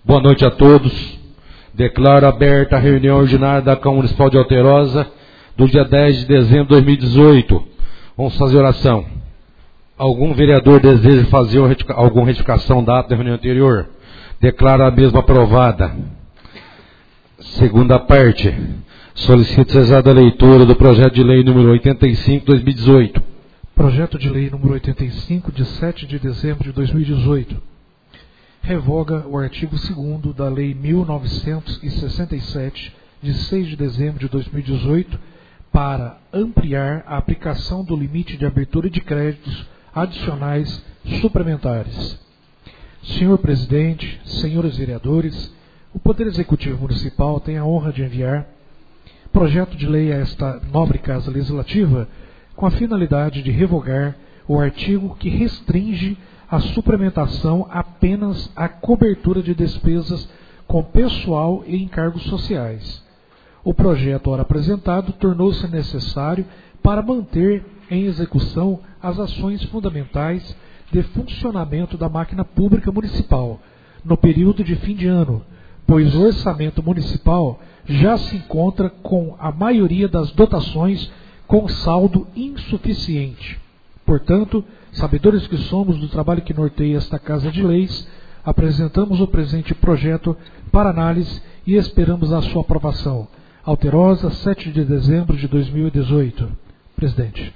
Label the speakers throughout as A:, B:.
A: Boa noite a todos. Declaro aberta a reunião ordinária da Câmara Municipal de Alterosa do dia 10 de dezembro de 2018. Vamos fazer oração. Algum vereador deseja fazer alguma retificação da ata da reunião anterior? Declaro a mesma aprovada. Segunda parte. Solicito cessada a leitura do projeto de lei número 85 de 2018.
B: Projeto de lei número 85, de 7 de dezembro de 2018. Revoga o artigo 2º da Lei 1967, de 6 de dezembro de 2018, para ampliar a aplicação do limite de abertura de créditos adicionais suplementares. Senhor Presidente, senhores vereadores, o Poder Executivo Municipal tem a honra de enviar projeto de lei a esta nobre Casa Legislativa com a finalidade de revogar o artigo que restringe a suplementação apenas à cobertura de despesas com pessoal e encargos sociais. O projeto, ora apresentado, tornou-se necessário para manter em execução as ações fundamentais de funcionamento da máquina pública municipal no período de fim de ano, pois o orçamento municipal já se encontra com a maioria das dotações com saldo insuficiente. Portanto, sabedores que somos do trabalho que norteia esta Casa de Leis, apresentamos o presente projeto para análise e esperamos a sua aprovação. Alterosa, 7 de dezembro de 2018. Presidente.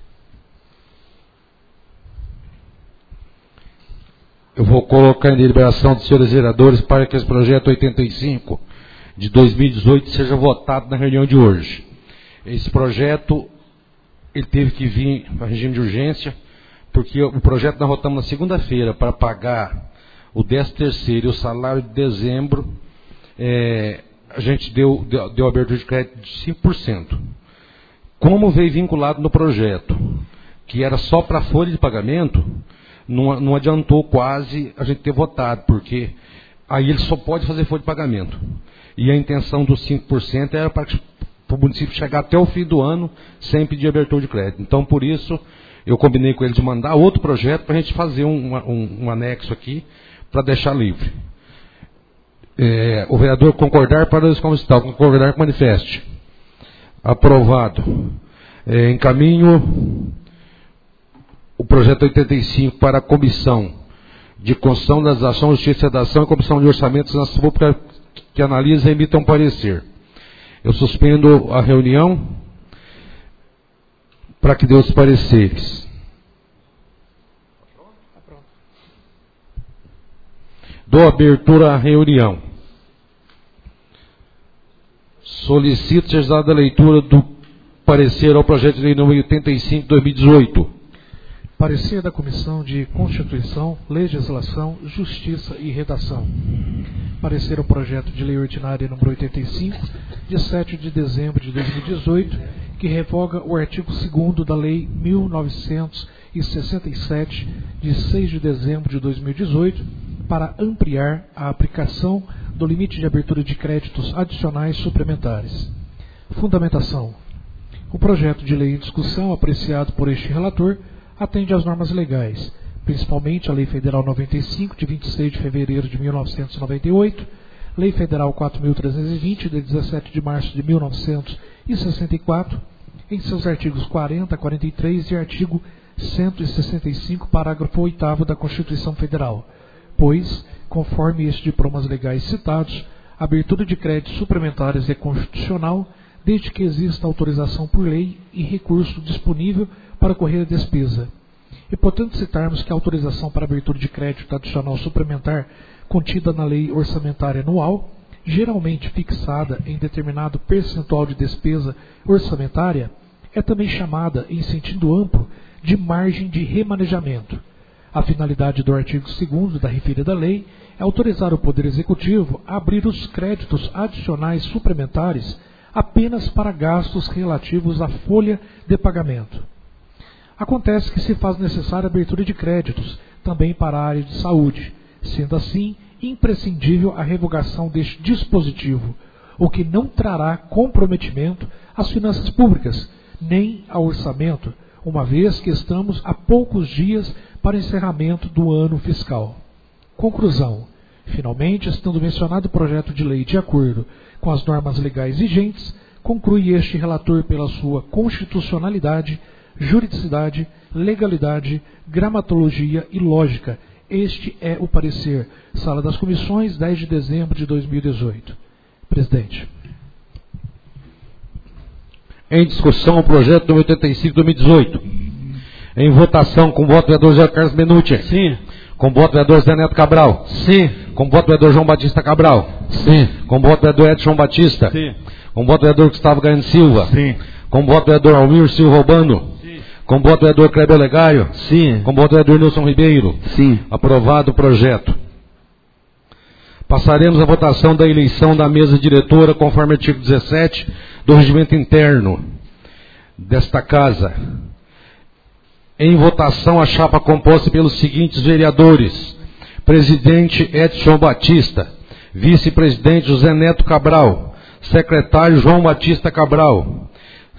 A: Eu vou colocar em deliberação dos senhores vereadores para que esse projeto 85 de 2018 seja votado na reunião de hoje. Esse projeto, ele teve que vir para regime de urgência, porque o projeto nós votamos na segunda-feira para pagar o 13º e o salário de dezembro, a gente deu abertura de crédito de 5%. Como veio vinculado no projeto, que era só para folha de pagamento, não adiantou quase a gente ter votado, porque aí ele só pode fazer folha de pagamento. E a intenção dos 5% era para o município chegar até o fim do ano sem pedir abertura de crédito. Então, por isso, eu combinei com ele de mandar outro projeto para a gente fazer um anexo aqui para deixar livre. O vereador concordar para o como está, concordar que manifeste. Aprovado. Encaminho o projeto 85 para a Comissão de Constituição, Legislação, Justiça e Redação e Comissão de Orçamentos e Finanças Públicas que analisa e emita um parecer. Eu suspendo a reunião para que dê os pareceres. Dou abertura à reunião. Solicito ser dada a leitura do parecer ao projeto de lei número 85 de 2018.
B: Parecer da Comissão de Constituição, Legislação, Justiça e Redação. Parecer ao projeto de lei ordinária número 85, de 7 de dezembro de 2018, que revoga o artigo 2º da Lei 1967, de 6 de dezembro de 2018, para ampliar a aplicação do limite de abertura de créditos adicionais suplementares. Fundamentação. O projeto de lei em discussão, apreciado por este relator, atende às normas legais, principalmente a Lei Federal 95, de 26 de fevereiro de 1998, Lei Federal 4.320, de 17 de março de 1964, em seus artigos 40, 43 e artigo 165, parágrafo 8º da Constituição Federal, pois, conforme estes diplomas legais citados, a abertura de créditos suplementares é constitucional, desde que exista autorização por lei e recurso disponível para correr a despesa. É importante citarmos que a autorização para abertura de crédito adicional suplementar contida na lei orçamentária anual, geralmente fixada em determinado percentual de despesa orçamentária, é também chamada, em sentido amplo, de margem de remanejamento. A finalidade do artigo 2º da referida lei é autorizar o Poder Executivo a abrir os créditos adicionais suplementares apenas para gastos relativos à folha de pagamento. Acontece que se faz necessária a abertura de créditos também para a área de saúde, sendo assim imprescindível a revogação deste dispositivo, o que não trará comprometimento às finanças públicas, nem ao orçamento, uma vez que estamos a poucos dias para o encerramento do ano fiscal. Conclusão. Finalmente, estando mencionado o projeto de lei de acordo com as normas legais vigentes, conclui este relator pela sua constitucionalidade, juridicidade, legalidade, gramatologia e lógica. Este é o parecer. Sala das Comissões, 10 de dezembro de 2018. Presidente.
A: Em discussão, o projeto número 85 de 2018. Em votação, com voto do vereador José Carlos Menucci.
C: Sim.
A: Com voto do vereador Zé Neto Cabral.
C: Sim.
A: Com voto do vereador João Batista Cabral.
C: Sim.
A: Com voto do vereador Edson Batista.
C: Sim.
A: Com voto do vereador Gustavo Gaiano Silva.
C: Sim.
A: Com voto do vereador Almir Silva Albano.
C: Sim.
A: Com voto do vereador Kleber Olegário.
C: Sim.
A: Com voto do vereador Nilson Ribeiro.
C: Sim.
A: Aprovado o projeto. Passaremos à votação da eleição da mesa diretora, conforme artigo 17 do regimento interno desta Casa. Em votação, a chapa composta pelos seguintes vereadores: presidente Edson Batista, vice-presidente José Neto Cabral, secretário João Batista Cabral,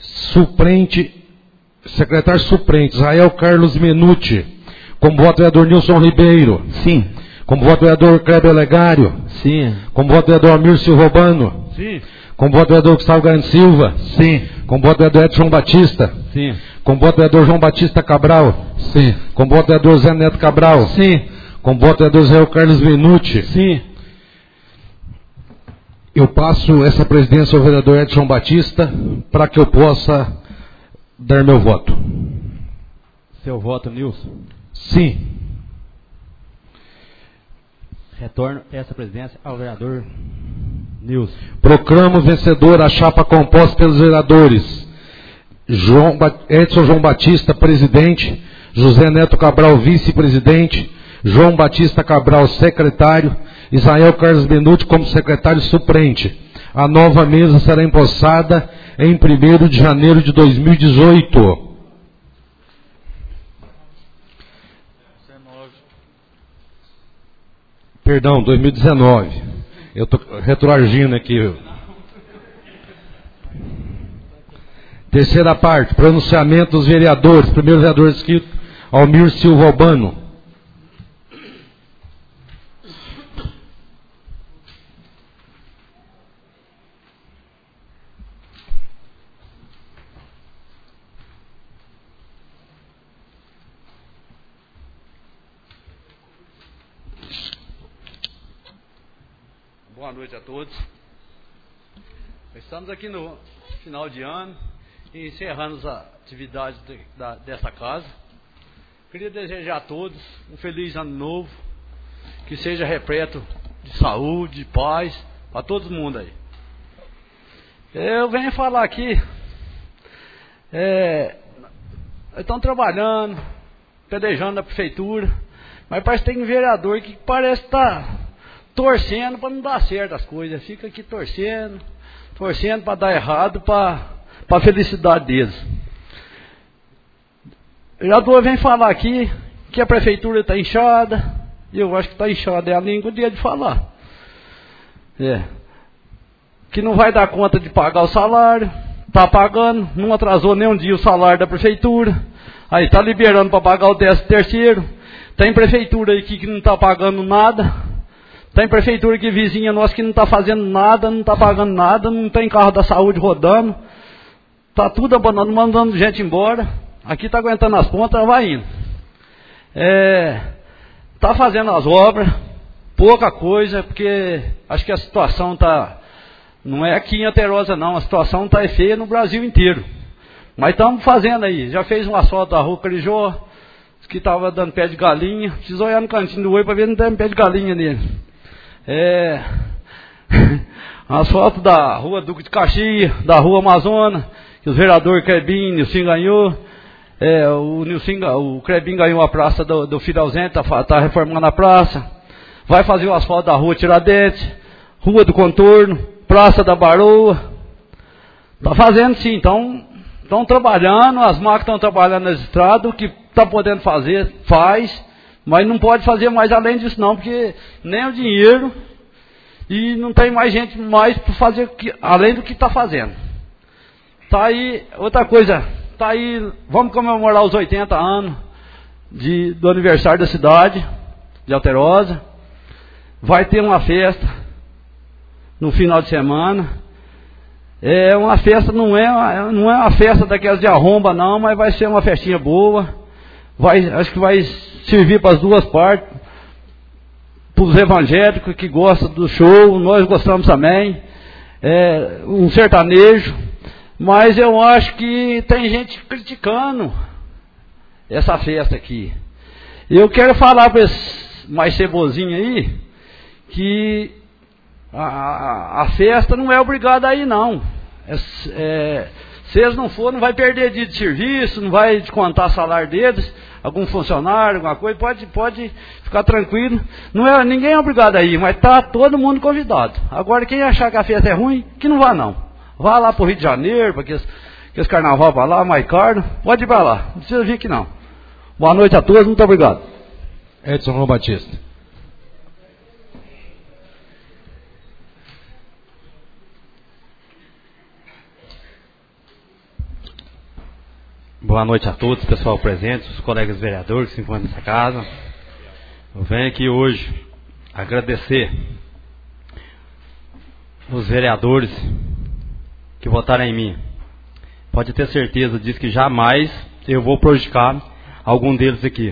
A: secretário suplente Israel Carlos Menucci, como voto do vereador Nilson Ribeiro.
C: Sim.
A: Como voto do vereador Kleber Olegário.
C: Sim.
A: Como voto do vereador Almir Silva Albano.
C: Sim.
A: Como voto do vereador Gustavo Gaiano Silva.
C: Sim.
A: Como voto do vereador Edson Batista.
C: Sim.
A: Como voto do vereador João Batista Cabral.
C: Sim.
A: Como voto do vereador Zé Neto Cabral.
C: Sim.
A: Como voto do vereador Israel Carlos Menucci.
C: Sim.
A: Eu passo essa presidência ao vereador Edson Batista para que eu possa dar meu voto.
C: Seu voto, Nilson.
A: Sim.
C: Retorno essa presidência ao vereador Nilson.
A: Proclamo vencedor a chapa composta pelos vereadores Edson João Batista, presidente, José Neto Cabral, vice-presidente, João Batista Cabral, secretário, Israel Carlos Menucci como secretário suplente. A nova mesa será empossada em 1º de janeiro de 2018. Perdão, 2019. Eu estou retroagindo aqui. Terceira parte, pronunciamento dos vereadores. Primeiro vereador inscrito, Almir Silva Albano.
D: Boa noite a todos. Estamos aqui no final de ano e encerrando as atividades dessa casa. Queria desejar a todos um feliz ano novo, que seja repleto de saúde, de paz, para todo mundo aí. Eu venho falar aqui, estão trabalhando, pelejando na prefeitura, mas parece que tem um vereador que parece estar torcendo para não dar certo as coisas. Fica aqui torcendo para dar errado, para a felicidade deles. O vereador vem falar aqui que a prefeitura está inchada, e eu acho que está inchada, é a língua dele de falar. Que não vai dar conta de pagar o salário, está pagando, não atrasou nem um dia o salário da prefeitura, aí está liberando para pagar o 13º, tem prefeitura aí que não está pagando nada. Tem prefeitura que vizinha nossa que não está fazendo nada, não está pagando nada, não tem carro da saúde rodando, está tudo abandonado, mandando gente embora. Aqui está aguentando as pontas, vai indo. Está fazendo as obras, pouca coisa, porque acho que a situação não é aqui em Alterosa não, a situação está feia no Brasil inteiro. Mas estamos fazendo aí, já fez um asfalto da rua Carijó, que estava dando pé de galinha, preciso olhar no cantinho do oi para ver se não tem pé de galinha nele. Asfalto da rua Duque de Caxias, da rua Amazônia, que os vereadores Crebin, Nilson ganhou. O Crebin ganhou a praça do Filho Ausente, está reformando a praça. Vai fazer o asfalto da rua Tiradentes, rua do Contorno, praça da Baroa. Está fazendo sim, estão trabalhando, as máquinas estão trabalhando nas estradas, o que está podendo fazer, faz. Mas não pode fazer mais além disso não, porque nem o dinheiro e não tem mais gente mais para fazer além do que está fazendo. Tá aí, outra coisa, tá aí, vamos comemorar os 80 anos do aniversário da cidade de Alterosa. vai ter uma festa no final de semana. É uma festa, não é uma festa daquelas de arromba não, mas vai ser uma festinha boa. Acho que vai servir para as duas partes, para os evangélicos que gostam do show, nós gostamos também. Um sertanejo, mas eu acho que tem gente criticando essa festa aqui. Eu quero falar para esse mais cebozinho aí que a festa não é obrigada a ir não. Se eles não for, não vai perder dia de serviço, não vai descontar salário deles, algum funcionário, alguma coisa, pode ficar tranquilo. Ninguém é obrigado a ir, mas está todo mundo convidado. Agora quem achar que a festa é ruim, que não vá não. Vá lá para o Rio de Janeiro, para aqueles carnaval para lá, mais caro, pode ir para lá, não precisa vir aqui não. Boa noite a todos, muito obrigado.
A: Edson João Batista.
C: Boa noite a todos, pessoal presente, os colegas vereadores que se encontram nessa casa. Eu venho aqui hoje agradecer os vereadores que votaram em mim. Pode ter certeza disso, que jamais eu vou prejudicar algum deles aqui.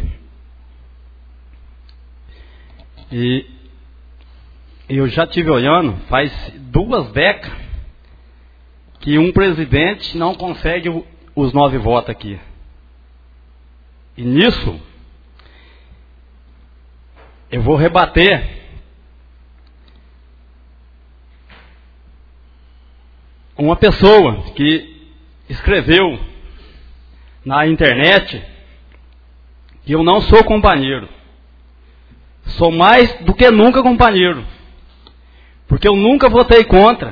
C: E eu já estive olhando, faz 2 décadas que um presidente não consegue os 9 votos aqui. E nisso eu vou rebater uma pessoa que escreveu na internet que eu não sou companheiro. Sou mais do que nunca companheiro. Porque eu nunca votei contra.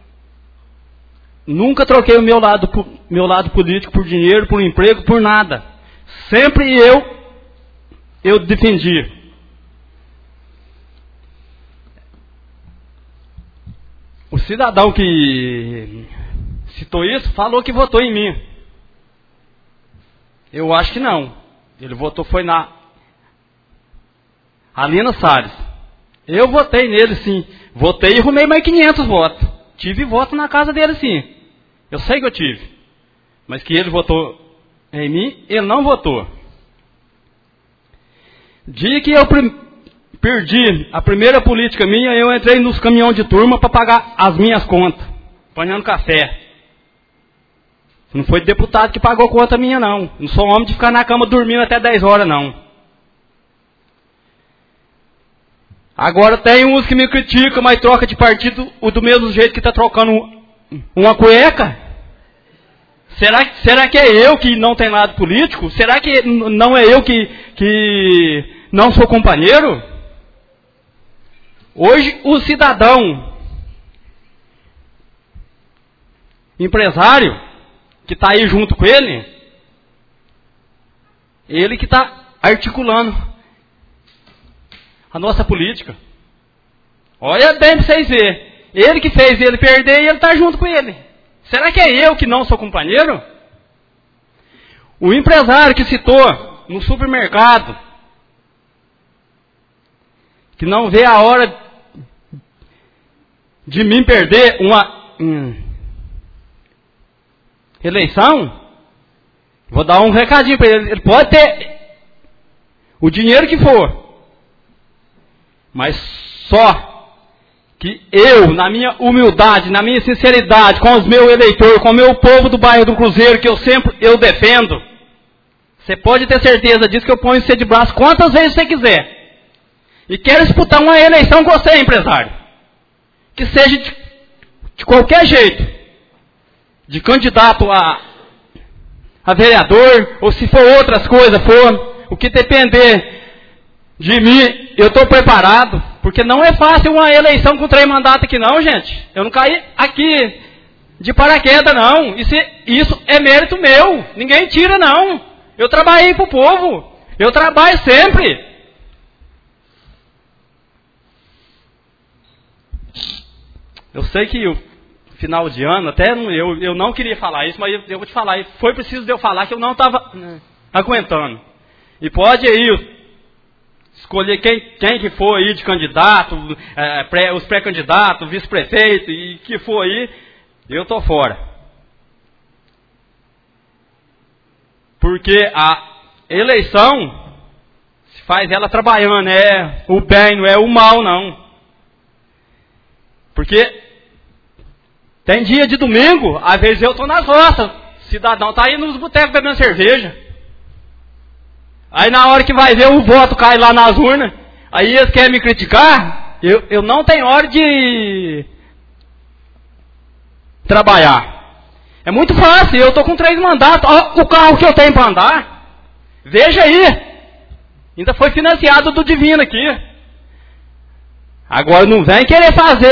C: Nunca troquei o meu lado político por dinheiro, por emprego, por nada. Sempre eu defendi. O cidadão que citou isso falou que votou em mim. Eu acho que não. Ele votou foi na Alina Salles. Eu votei nele sim. Votei e arrumei mais 500 votos. Tive voto na casa dele sim. Eu sei que eu tive. Mas que ele votou em mim, ele não votou. Dia que eu perdi a primeira política minha, eu entrei nos caminhões de turma para pagar as minhas contas. Apanhando café. Não foi deputado que pagou conta minha não. Não sou homem de ficar na cama dormindo até 10 horas não. Agora tem uns que me criticam, mas troca de partido do mesmo jeito que está trocando uma cueca. Será que é eu que não tenho lado político? Será que não é eu que não sou companheiro? Hoje o cidadão empresário que está aí junto com ele que está articulando a nossa política. Olha bem para vocês verem. Ele que fez ele perder e ele está junto com ele. Será que é eu que não sou companheiro? O empresário que citou no supermercado, que não vê a hora de mim perder uma eleição, vou dar um recadinho para ele. Ele pode ter o dinheiro que for, mas só que eu, na minha humildade, na minha sinceridade, com os meus eleitores, com o meu povo do bairro do Cruzeiro, que eu defendo, você pode ter certeza disso, que eu ponho você de braço quantas vezes você quiser. E quero disputar uma eleição com você, empresário. Que seja de qualquer jeito. De candidato a vereador, ou se for outras coisas, o que depender de mim, eu estou preparado, porque não é fácil uma eleição com 3 mandatos aqui não, gente. Eu não caí aqui de paraquedas não. Isso é mérito meu. Ninguém tira não. Eu trabalhei para o povo. Eu trabalho sempre. Eu sei que o final de ano, até eu não queria falar isso, mas eu vou te falar. Foi preciso de eu falar que eu não estava aguentando. E pode aí escolher quem que for aí de candidato, os pré-candidatos, vice-prefeito e que for aí, eu estou fora. Porque a eleição se faz ela trabalhando, é o bem, não é o mal, não. Porque tem dia de domingo, às vezes eu estou nas roças, cidadão está aí nos botecos bebendo cerveja. Aí na hora que vai ver o voto cai lá nas urnas, aí eles querem me criticar, eu não tenho hora de trabalhar. É muito fácil, eu estou com 3 mandatos, olha o carro que eu tenho para andar, veja aí, ainda foi financiado do Divino aqui. Agora não vem querer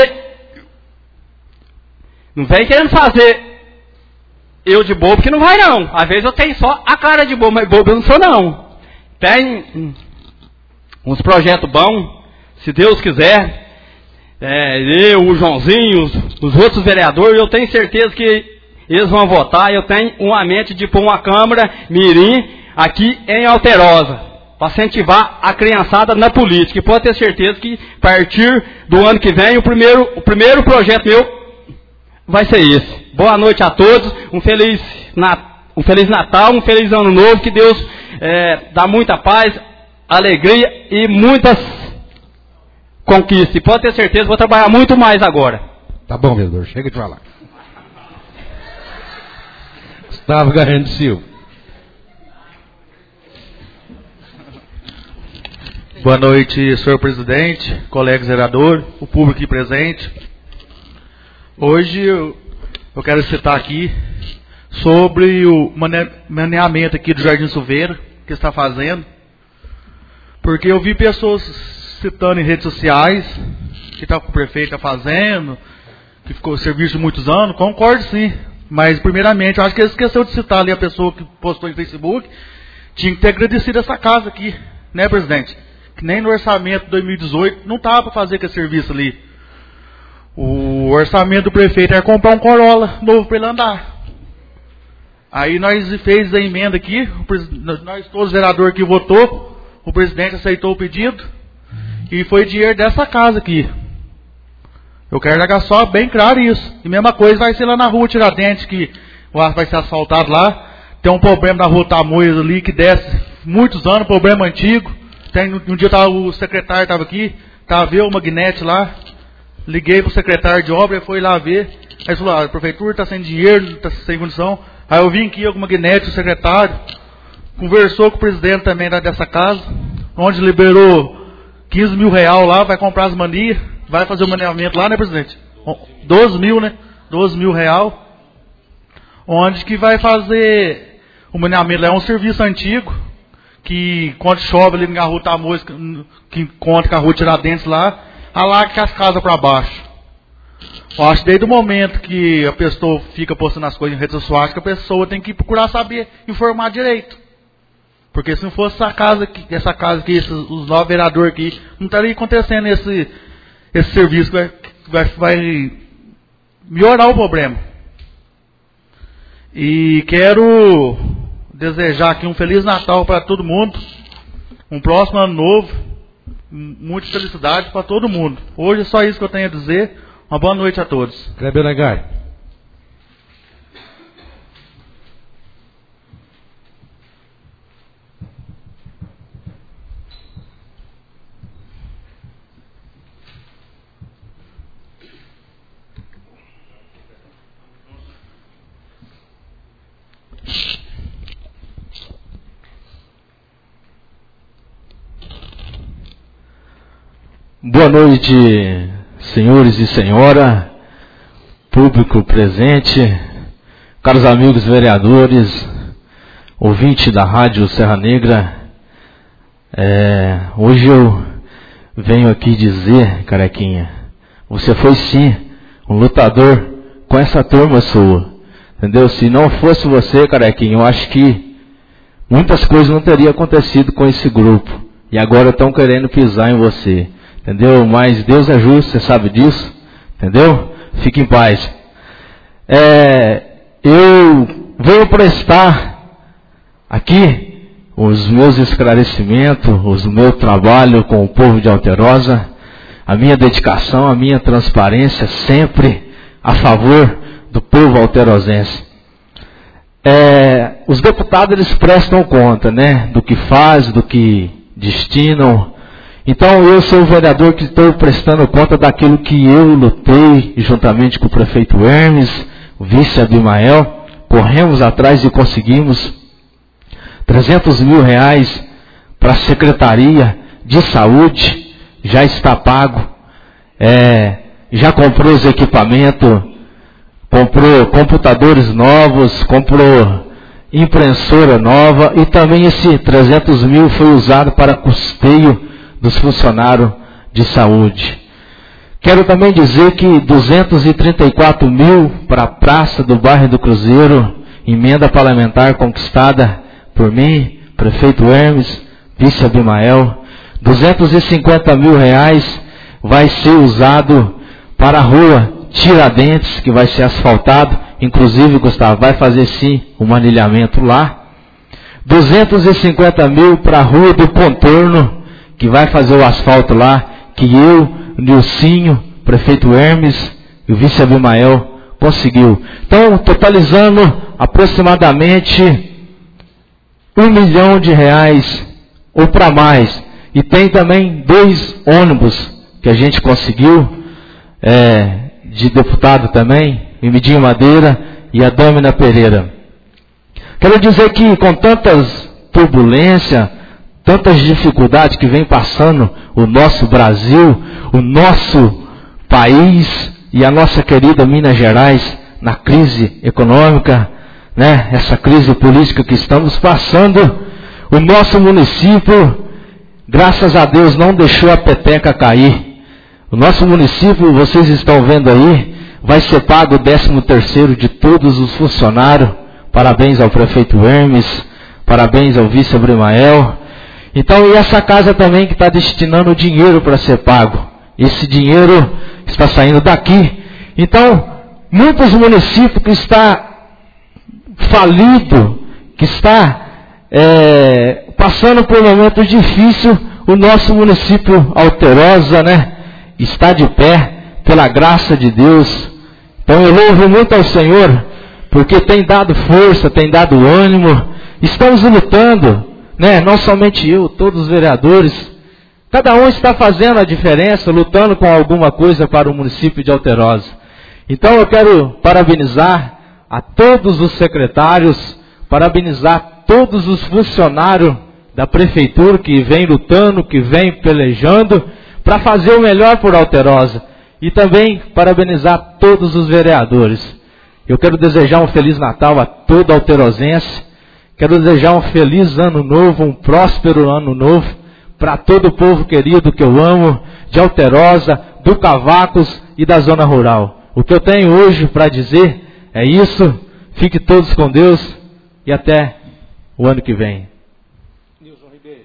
C: fazer eu de bobo, que não vai não. Às vezes eu tenho só a cara de bobo, mas bobo eu não sou não. Tem uns projetos bons, se Deus quiser. Eu, o Joãozinho, os outros vereadores, eu tenho certeza que eles vão votar. Eu tenho uma mente de pôr uma câmara mirim aqui em Alterosa, para incentivar a criançada na política. E pode ter certeza que a partir do ano que vem, o primeiro projeto meu vai ser esse. Boa noite a todos, um feliz Natal, um feliz Ano Novo, que Deus dá muita paz, alegria e muitas conquistas. E pode ter certeza, vou trabalhar muito mais agora.
A: Tá bom, vereador, chega de falar. Gustavo Garrendo Silva.
E: Boa noite, senhor presidente, colegas vereadores, o público aqui presente. Hoje eu quero citar aqui sobre o maneamento aqui do Jardim Silveira que está fazendo, porque eu vi pessoas citando em redes sociais que o prefeito está fazendo, que ficou serviço de muitos anos. Concordo sim, mas primeiramente eu acho que ele esqueceu de citar ali a pessoa que postou em Facebook, tinha que ter agradecido essa casa aqui, né, presidente? Que nem no orçamento de 2018 não estava para fazer aquele serviço ali. O orçamento do prefeito era comprar um Corolla novo para ele andar. Aí nós fez a emenda aqui, nós todos os vereadores que votou, o presidente aceitou o pedido e foi dinheiro dessa casa aqui. Eu quero jogar só bem claro isso. E mesma coisa vai ser lá na rua Tiradentes, que vai ser asfaltado lá. Tem um problema da rua Tamoios ali, que desce muitos anos, problema antigo. Um dia o secretário estava aqui, estava vendo o magnete lá. Liguei para o secretário de obra, ele foi lá ver. Aí ele falou, a prefeitura está sem dinheiro, está sem condição. Aí eu vim aqui com o magnete, o secretário, conversou com o presidente também dessa casa, onde liberou 15 mil reais lá, vai comprar as manias, vai fazer o maneamento lá, né, presidente? 12 mil, né? 12 mil reais. Onde que vai fazer o maneamento lá, é um serviço antigo, que quando chove ali na rua Tamoios, que encontra com a rua Tiradentes lá, alaga as casas para baixo. Eu acho que desde o momento que a pessoa fica postando as coisas em redes sociais, que a pessoa tem que procurar saber, informar direito. Porque se não fosse essa casa aqui, os 9 vereadores aqui, não estaria acontecendo esse serviço que vai melhorar o problema. E quero desejar aqui um Feliz Natal para todo mundo, um próximo ano novo, muita felicidade para todo mundo. Hoje é só isso que eu tenho a dizer. Uma boa noite a todos.
A: Kleber Legar.
F: Boa noite, senhores e senhora, público presente, caros amigos vereadores, ouvinte da Rádio Serra Negra. Hoje eu venho aqui dizer, Carequinha, você foi sim um lutador com essa turma sua, entendeu? Se não fosse você, Carequinha, eu acho que muitas coisas não teriam acontecido com esse grupo, e agora estão querendo pisar em você. Entendeu? Mas Deus é justo, você sabe disso. Entendeu? Fique em paz. Eu venho prestar aqui os meus esclarecimentos, o meu trabalho com o povo de Alterosa, a minha dedicação, a minha transparência sempre a favor do povo alterosense. Os deputados, eles prestam conta, né, do que faz, do que destinam. Então eu sou o vereador que estou prestando conta daquilo que eu lutei juntamente com o prefeito Hermes, o vice Abimael, corremos atrás e conseguimos 300 mil reais para a Secretaria de Saúde, já está pago, já comprou os equipamentos, comprou computadores novos, comprou impressora nova e também esse 300 mil foi usado para custeio dos funcionários de saúde. Quero também dizer que 234 mil para a praça do bairro do Cruzeiro, emenda parlamentar conquistada por mim, prefeito Hermes, vice Abimael. 250 mil reais vai ser usado para a rua Tiradentes, que vai ser asfaltado, inclusive, Gustavo, vai fazer sim um anilhamento lá. 250 mil para a rua do Contorno, que vai fazer o asfalto lá, que eu, Nilcinho, prefeito Hermes e o vice Abimael conseguiu. Então, totalizando aproximadamente 1 milhão de reais ou para mais. E tem também 2 ônibus que a gente conseguiu, de deputado também, Emidinho Madeira e a Dâmina Pereira. Quero dizer que com tantas turbulências, tantas dificuldades que vem passando o nosso Brasil, o nosso país e a nossa querida Minas Gerais na crise econômica, né? Essa crise política que estamos passando, o nosso município, graças a Deus, não deixou a peteca cair. O nosso município, vocês estão vendo aí, vai ser pago o 13º de todos os funcionários. Parabéns ao prefeito Hermes, parabéns ao vice Abimael. Então, e essa casa também que está destinando dinheiro para ser pago. Esse dinheiro está saindo daqui. Então, muitos municípios que está falido, que está passando por um momento difícil, o nosso município Alterosa, né, está de pé pela graça de Deus. Então eu louvo muito ao Senhor, porque tem dado força, tem dado ânimo. Estamos lutando, né? Não somente eu, todos os vereadores. Cada um está fazendo a diferença, lutando com alguma coisa para o município de Alterosa. Então eu quero parabenizar a todos os secretários, parabenizar todos os funcionários da prefeitura que vem lutando, que vem pelejando para fazer o melhor por Alterosa. E também parabenizar todos os vereadores. Eu quero desejar um Feliz Natal a todo alterosense. Quero desejar um feliz ano novo, um próspero ano novo para todo o povo querido que eu amo, de Alterosa, do Cavacos e da zona rural. O que eu tenho hoje para dizer é isso. Fique todos com Deus e até o ano que vem. Nilson Ribeiro.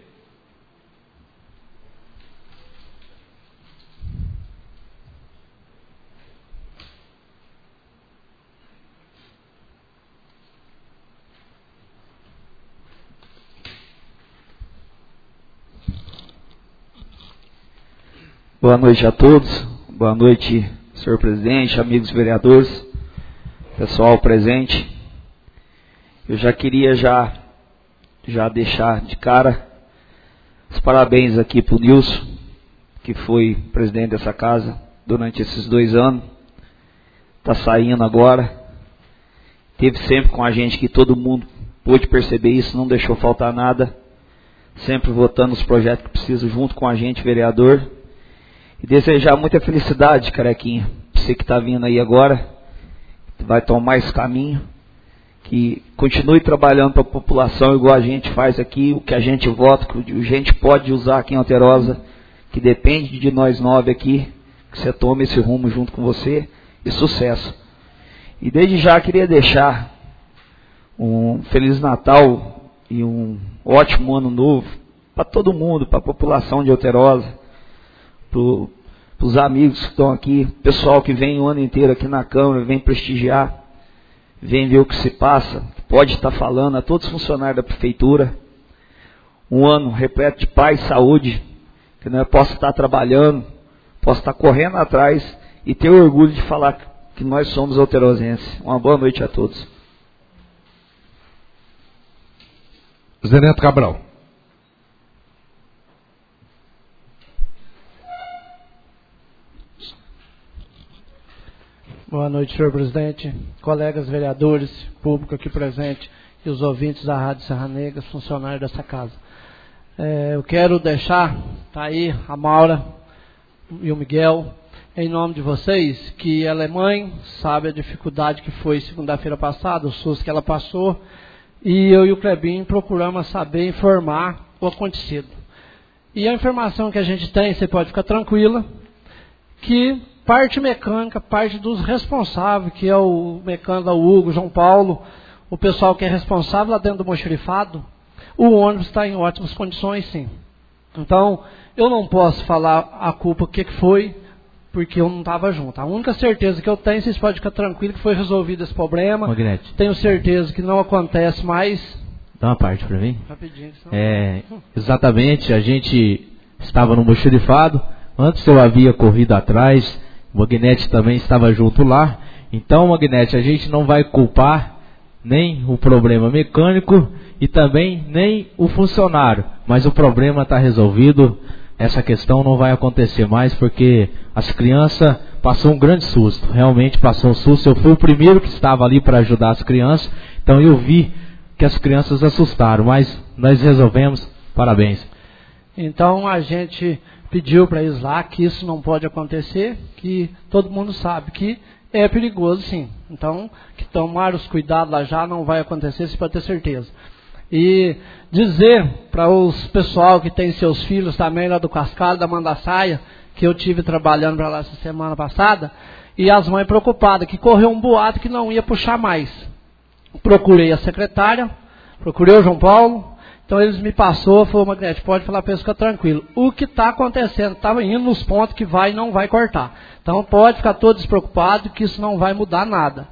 G: Boa noite a todos, boa noite, senhor presidente, amigos vereadores, pessoal presente. Eu já queria já deixar de cara os parabéns aqui para o Nilson, que foi presidente dessa casa durante esses 2 anos, está saindo agora, esteve sempre com a gente, que todo mundo pôde perceber isso, não deixou faltar nada, sempre votando os projetos que precisam junto com a gente, vereador. E desejar muita felicidade, Carequinha. Você que está vindo aí agora, vai tomar esse caminho, que continue trabalhando para a população igual a gente faz aqui, o que a gente vota, que a gente pode usar aqui em Alterosa, que depende de nós 9 aqui, que você tome esse rumo junto com você, e sucesso. E desde já queria deixar um Feliz Natal e um ótimo ano novo para todo mundo, para a população de Alterosa, para os amigos que estão aqui, pessoal que vem o ano inteiro aqui na Câmara, vem prestigiar, vem ver o que se passa, pode estar falando a todos os funcionários da Prefeitura, um ano repleto de paz e saúde, que nós possa estar trabalhando, possa estar correndo atrás e ter orgulho de falar que nós somos alterosenses. Uma boa noite a todos.
A: Zé Neto Cabral.
H: Boa noite, senhor presidente, colegas vereadores, público aqui presente e os ouvintes da Rádio Serra Negra, funcionários dessa casa. Eu quero deixar, tá aí a Maura e o Miguel, em nome de vocês, que ela é mãe, sabe a dificuldade que foi segunda-feira passada, o susto que ela passou, e eu e o Clebinho procuramos saber, informar o acontecido. E a informação que a gente tem, você pode ficar tranquila, que parte mecânica, parte dos responsáveis, que é o mecânico, o Hugo, João Paulo, o pessoal que é responsável lá dentro do mochilifado, o ônibus está em ótimas condições, sim. Então, eu não posso falar a culpa, o que foi, porque eu não estava junto. A única certeza que eu tenho, vocês podem ficar tranquilos, que foi resolvido esse problema.
F: Magnete.
H: Tenho certeza que não acontece mais.
F: Dá uma parte para mim.
H: Rapidinho. Senão...
F: Exatamente, a gente estava no mochilifado, antes eu havia corrido atrás, o Magnete também estava junto lá. Então, Magnete, a gente não vai culpar nem o problema mecânico e também nem o funcionário. Mas o problema está resolvido. Essa questão não vai acontecer mais porque as crianças passou um grande susto. Realmente passou um susto. Eu fui o primeiro que estava ali para ajudar as crianças. Então eu vi que as crianças assustaram. Mas nós resolvemos. Parabéns.
H: Então a gente pediu para eles lá que isso não pode acontecer, que todo mundo sabe que é perigoso, sim. Então, que tomar os cuidados lá já não vai acontecer, você pode ter certeza. E dizer para os pessoal que tem seus filhos também lá do Cascalho, da Mandaçaia, que eu tive trabalhando para lá essa semana passada, e as mães preocupadas, que correu um boato que não ia puxar mais. Procurei a secretária, procurei o João Paulo. Então eles me passou, falou, Magnete, pode falar para eles, fica tranquilo. O que está acontecendo, estava indo nos pontos que vai e não vai cortar. Então pode ficar todo despreocupado que isso não vai mudar nada.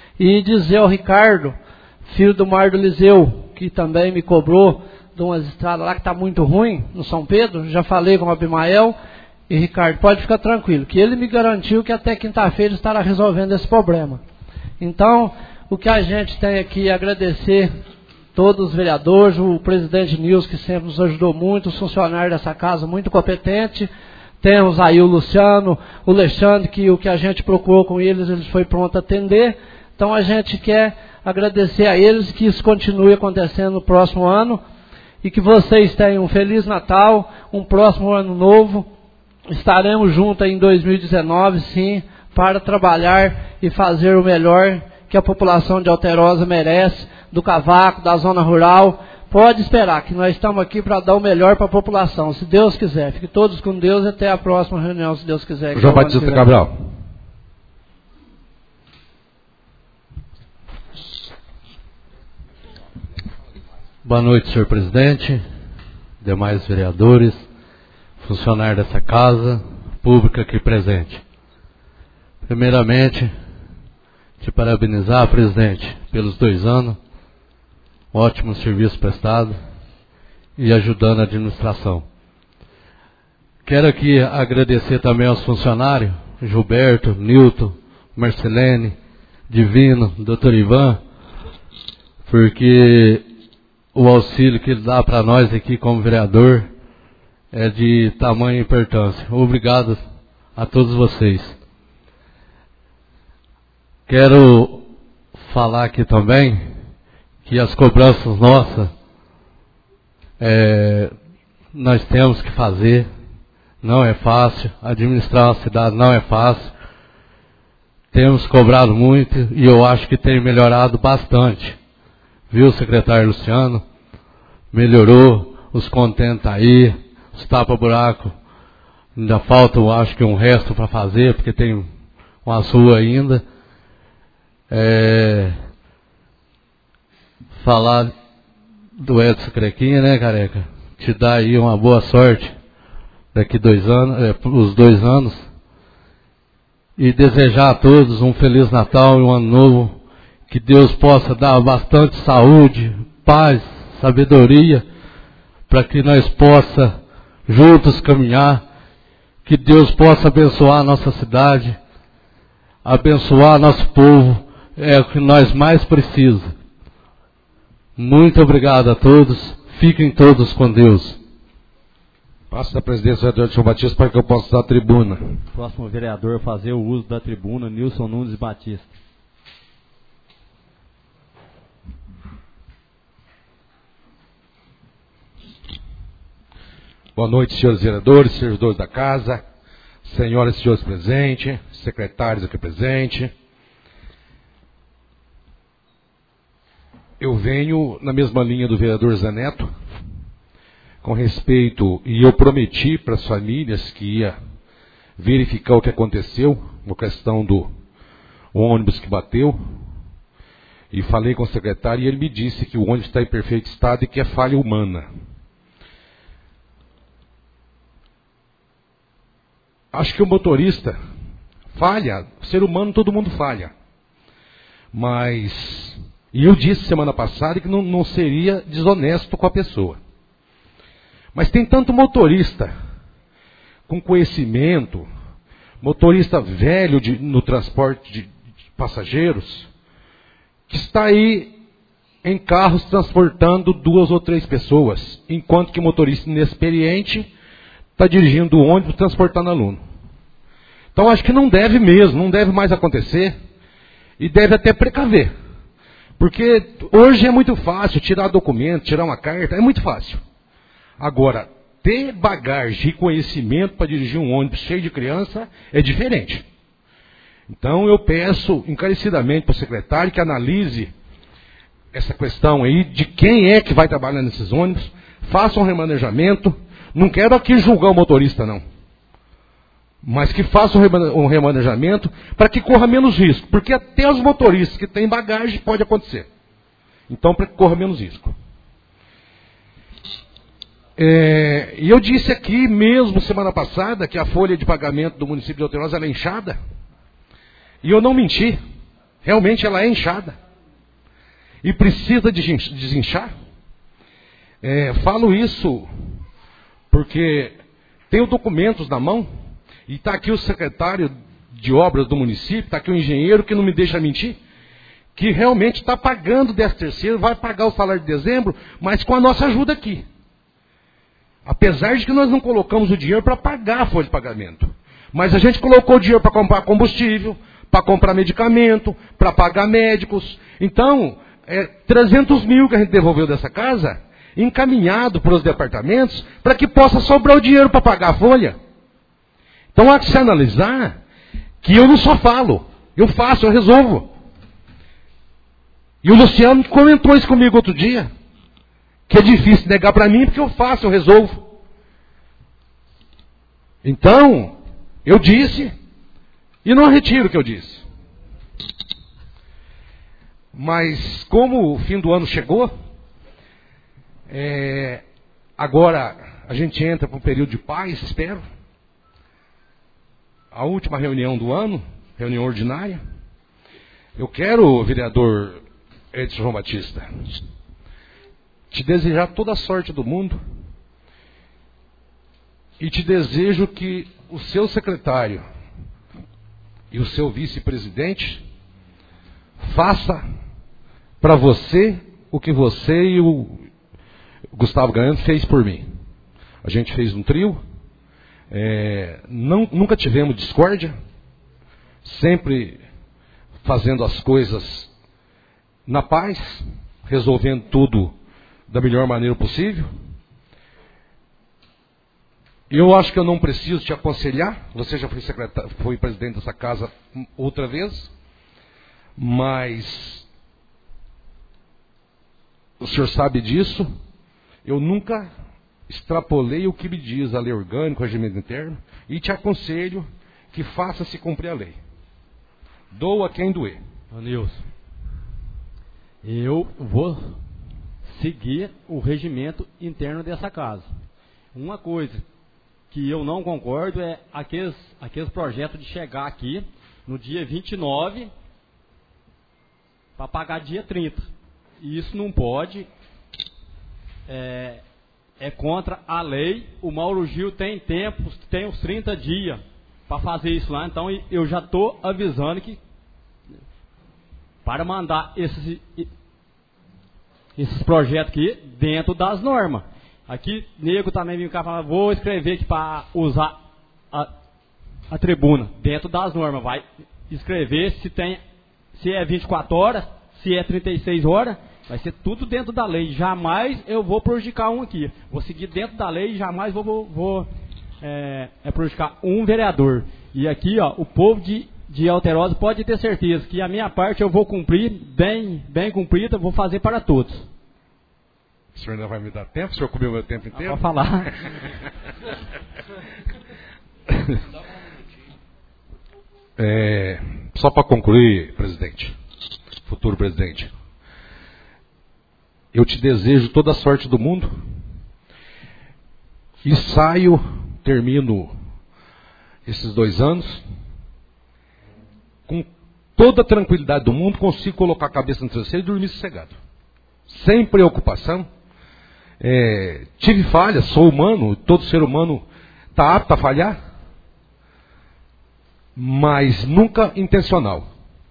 H: E dizer ao Ricardo, filho do Mar do Liseu, que também me cobrou de umas estradas lá que está muito ruim, no São Pedro, já falei com o Abimael, e Ricardo, pode ficar tranquilo, que ele me garantiu que até quinta-feira estará resolvendo esse problema. Então, o que a gente tem aqui é agradecer todos os vereadores, o presidente Nilson, que sempre nos ajudou muito, os funcionários dessa casa muito competentes. Temos aí o Luciano, o Alexandre, que o que a gente procurou com eles foi pronto a atender. Então a gente quer agradecer a eles, que isso continue acontecendo no próximo ano e que vocês tenham um Feliz Natal, um próximo ano novo. Estaremos juntos em 2019, sim, para trabalhar e fazer o melhor que a população de Alterosa merece, do Cavaco, da zona rural. Pode esperar que nós estamos aqui para dar o melhor para a população, se Deus quiser. Fiquem todos com Deus e até a próxima reunião, se Deus quiser.
A: João Batista Cabral. Boa noite, senhor presidente, demais vereadores, funcionários dessa casa, público aqui presente. Primeiramente, te parabenizar, presidente, pelos 2 anos, ótimo serviço prestado e ajudando a administração. Quero aqui agradecer também aos funcionários, Gilberto, Nilton, Marcelene, Divino, Dr. Ivan, porque o auxílio que ele dá para nós aqui como vereador é de tamanha importância. Obrigado a todos vocês. Quero falar aqui também que as cobranças nossas nós temos que fazer. Não é fácil, administrar uma cidade não é fácil. Temos cobrado muito e eu acho que tem melhorado bastante. Viu, secretário Luciano? Melhorou, os contentes aí, os tapa-buraco. Ainda falta, eu acho que um resto para fazer, porque tem uma rua ainda. Falar do Edson Crequinha, né, careca? Te dar aí uma boa sorte daqui 2 anos, os 2 anos. E desejar a todos um Feliz Natal e um Ano Novo. Que Deus possa dar bastante saúde, paz, sabedoria
I: para que nós possa juntos caminhar, que Deus possa abençoar a nossa cidade, abençoar nosso povo, é o que nós mais precisamos. Muito obrigado a todos, fiquem todos com Deus.
A: Passo da presidência do vereador João Batista para que eu possa dar a tribuna.
J: Próximo vereador fazer o uso da tribuna, Nilson Nunes Batista.
A: Boa noite, senhores vereadores, servidores da casa, senhoras e senhores presentes, secretários aqui presentes. Eu venho na mesma linha do vereador Zé Neto, com respeito, e eu prometi para as famílias que ia verificar o que aconteceu, na questão do ônibus que bateu, e falei com o secretário e ele me disse que o ônibus está em perfeito estado e que é falha humana. Acho que o motorista falha, o ser humano todo mundo falha. Mas, e eu disse semana passada que não seria desonesto com a pessoa. Mas tem tanto motorista com conhecimento, motorista velho no transporte de passageiros, que está aí em carros transportando 2 ou 3 pessoas, enquanto que o motorista inexperiente está dirigindo o ônibus, transportando aluno. Então acho que não deve mesmo, não deve mais acontecer, e deve até precaver. Porque hoje é muito fácil tirar documento, tirar uma carta, é muito fácil. Agora, ter bagagem e conhecimento para dirigir um ônibus cheio de criança é diferente. Então eu peço encarecidamente para o secretário que analise essa questão aí de quem é que vai trabalhar nesses ônibus, faça um remanejamento. Não quero aqui julgar o motorista, não. Mas que faça um remanejamento para que corra menos risco. Porque até os motoristas que têm bagagem pode acontecer. Então, para que corra menos risco. E eu disse aqui mesmo semana passada que a folha de pagamento do município de Alterosa ela é inchada. E eu não menti. Realmente ela é inchada. E precisa desinchar. Falo isso porque tenho documentos na mão, e está aqui o secretário de obras do município, está aqui o engenheiro que não me deixa mentir, que realmente está pagando 13º, vai pagar o salário de dezembro, mas com a nossa ajuda aqui. Apesar de que nós não colocamos o dinheiro para pagar a folha de pagamento. Mas a gente colocou o dinheiro para comprar combustível, para comprar medicamento, para pagar médicos. Então, 300 mil que a gente devolveu dessa casa, encaminhado para os departamentos, para que possa sobrar o dinheiro para pagar a folha. Então há que se analisar que eu não só falo, eu faço, eu resolvo. E o Luciano comentou isso comigo outro dia, que é difícil negar para mim, porque eu faço, eu resolvo. Então, eu disse, e não retiro o que eu disse. Mas como o fim do ano chegou, agora a gente entra para um período de paz, espero. A última reunião do ano, reunião ordinária. Eu quero, vereador Edson João Batista, te desejar toda a sorte do mundo e te desejo que o seu secretário e o seu vice-presidente faça para você o que você e o Gustavo Ganhando fez por mim. A gente fez um trio, nunca tivemos discórdia, sempre fazendo as coisas na paz, resolvendo tudo da melhor maneira possível. Eu acho que eu não preciso te aconselhar, você já foi presidente dessa casa outra vez, mas o senhor sabe disso. Eu nunca extrapolei o que me diz a lei orgânica, o regimento interno, e te aconselho que faça-se cumprir a lei. Doa quem doer.
J: Nilson, eu vou seguir o regimento interno dessa casa. Uma coisa que eu não concordo é aqueles projetos de chegar aqui no dia 29 para pagar dia 30. E isso não pode. é contra a lei. O Mauro Gil tem tempo, tem uns 30 dias para fazer isso lá. Então eu já estou avisando que para mandar esses projetos aqui dentro das normas. Aqui, nego também vem cá falar, vou escrever aqui para usar a tribuna dentro das normas. Vai escrever se é 24 horas, se é 36 horas, vai ser tudo dentro da lei. Jamais eu vou prejudicar um aqui. Vou seguir dentro da lei e jamais vou prejudicar um vereador. E aqui, ó, o povo de Alterosa pode ter certeza que a minha parte eu vou cumprir, bem cumprida, vou fazer para todos.
A: O senhor ainda vai me dar tempo? O senhor comeu meu tempo inteiro?
J: Pode falar.
A: Só para concluir, presidente, futuro presidente, eu te desejo toda a sorte do mundo e termino esses 2 anos com toda a tranquilidade do mundo, consigo colocar a cabeça no travesseiro e dormir sossegado, sem preocupação. Tive falhas, sou humano, todo ser humano está apto a falhar, mas nunca intencional.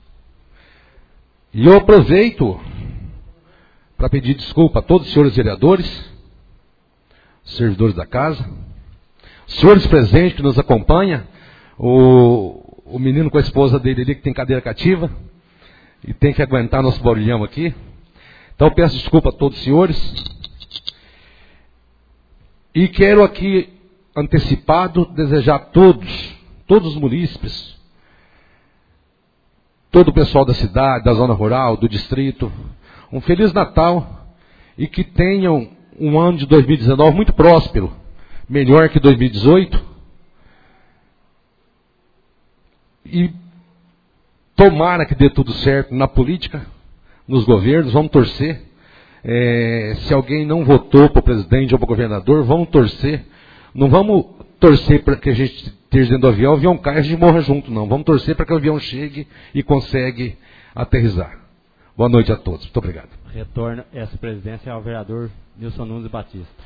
A: E eu aproveito para pedir desculpa a todos os senhores vereadores, servidores da casa, senhores presentes que nos acompanham, o menino com a esposa dele ali que tem cadeira cativa e tem que aguentar nosso barulhão aqui. Então peço desculpa a todos os senhores e quero aqui antecipado desejar a todos os munícipes, todo o pessoal da cidade, da zona rural, do distrito, um Feliz Natal e que tenham um ano de 2019 muito próspero, melhor que 2018. E tomara que dê tudo certo na política, nos governos, vamos torcer. Se alguém não votou para o presidente ou para o governador, vamos torcer. Não vamos torcer para que a gente esteja dentro do avião, o avião caia e a gente morra junto, não. Vamos torcer para que o avião chegue e consiga aterrissar. Boa noite a todos. Muito obrigado.
J: Retorno essa presidência ao vereador Nilson Nunes Batista.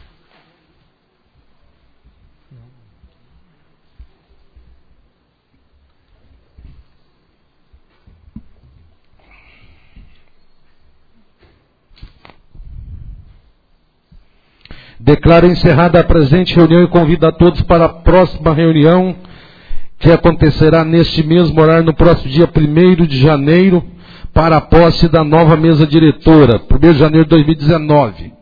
A: Declaro encerrada a presente reunião e convido a todos para a próxima reunião, que acontecerá neste mesmo horário, no próximo dia 1º de janeiro, para a posse da nova mesa diretora, 1º de janeiro de 2019.